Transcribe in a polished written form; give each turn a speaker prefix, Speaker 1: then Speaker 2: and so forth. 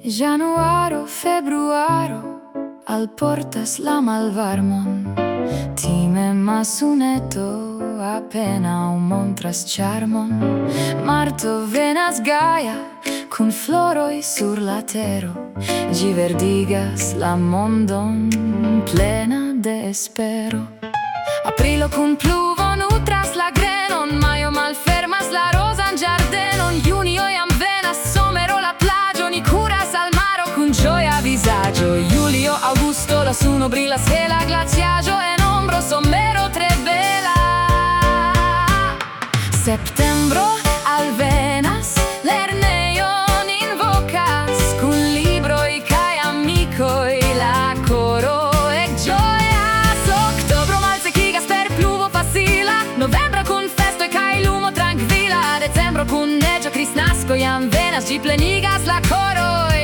Speaker 1: Januaro, februaro, al portas la malvarmon. Time masuneto appena un montras charmon. Marto venas gaia, kun floroi sur la tero. Gi verdigas la mondon plena de espero. Aprilo kun pluvo nutras la grenon. Majo malfermas la rozan ĝardenon. Junio jam venas somero la plaĝo. Ni kuras al maro kun ĝoja vizaĝo. Julio, aŭgusto, la suno brilas hela. Glaciaĵo en ombro, somero tre bela. Septembro alvenas, lernejon invokas. Kun libroj kaj amikoj la koro ekĝojas. Oktobro malsekigas per pluvo facila. Novembro kun festoj kaj lumo trankvila. Decembro kun neĝo, kristnasko jam venas, ĝi plenigas la koroj.